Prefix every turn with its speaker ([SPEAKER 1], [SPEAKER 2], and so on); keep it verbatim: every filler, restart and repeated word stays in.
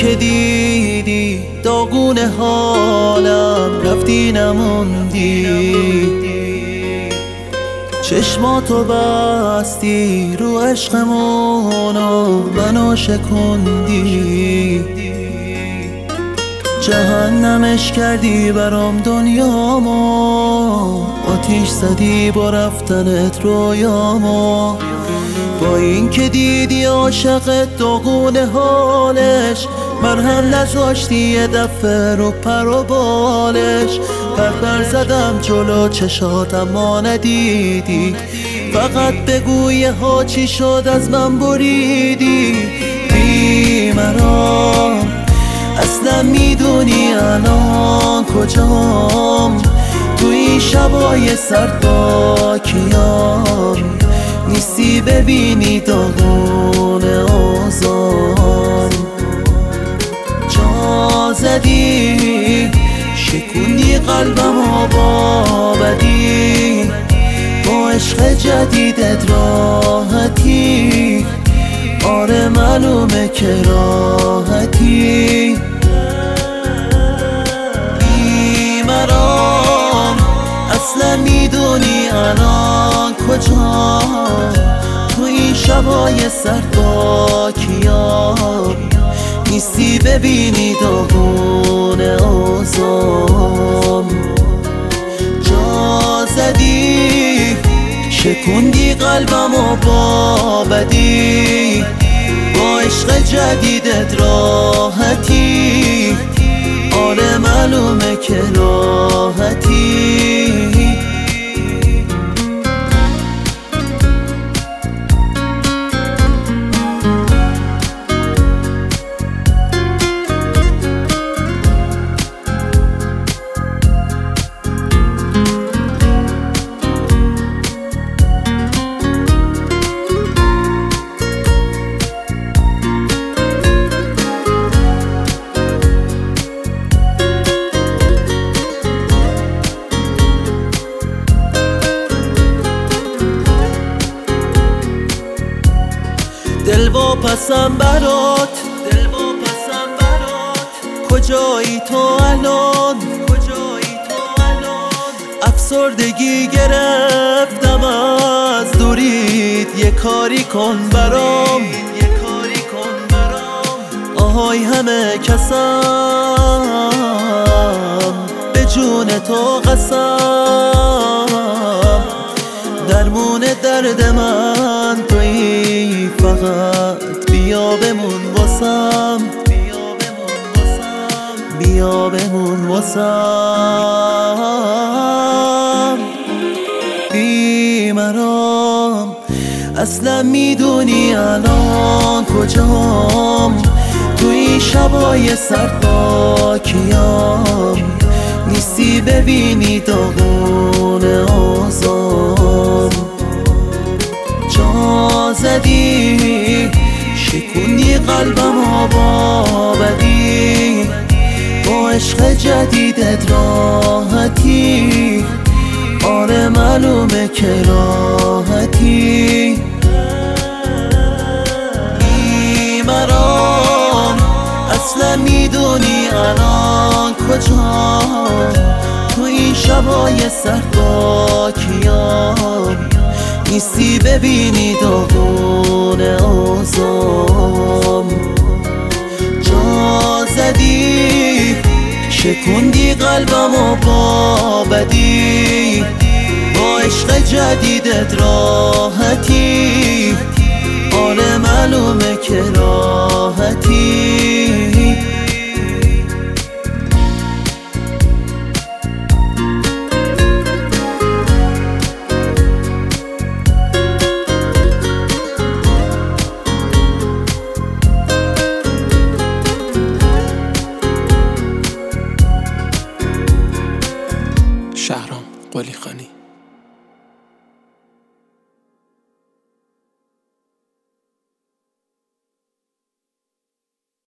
[SPEAKER 1] که دیدی داغون حالم رفتی نموندی، چشماتو بستی رو عشقمون و منو شکندی، جهنمش کردی برام دنیامو، آتیش زدی با رفتنت رویامو، با این که دیدی عاشقت داغون حالش، مرهم نذاشتی یه دفعه رو پر و بالش، پر پر زدم جلو چشات اما ندیدی، فقط بگو یه ها چی شد از من بریدی. بی مرام اصلا میدونی الان کجام، تو این شبای سرد با کیام، نیستی ببینی داغون آزام، جا زدی شکوندی قلبم و با بدی، با عشق جدیدت راحتی، آره معلومه که راحتی. بی مرام اصلا میدونی الان کجا، تو این شبای سرد با کیام، نیستی ببینی داغون آزام، جا زدی شکوندی قلبم و با بدی، با عشق جدیدت راحتی، آره معلومه که راحتی. دل واپسم برات، دل واپسم برات، کجایی تو الان، کجایی تو الان، افسردگی گرفتم از دوریت، یه کاری کن برام، یه کاری کن برام، آهای همه کسم به جون تو قسم، درمون درد من تویی، فقط بیا بمون واسم، بیا بمون واسم. بی مرام اصلا میدونی الان کجام، تو این شبای سرد با کیام، نیستی ببینی داغون آزام، جا زدی شکوندی قلبم و با بدی، با عشق جدیدت راحتی، آره معلومه که راحتی. بی مرام اصلا میدونی الان کجا، تو این شبای سرد با کیام، نیستی ببینی داغون آزام، جا زدی شکوندی قلبم و با بدی، با عشق جدیدت راحتی، آره معلومه که راحتی.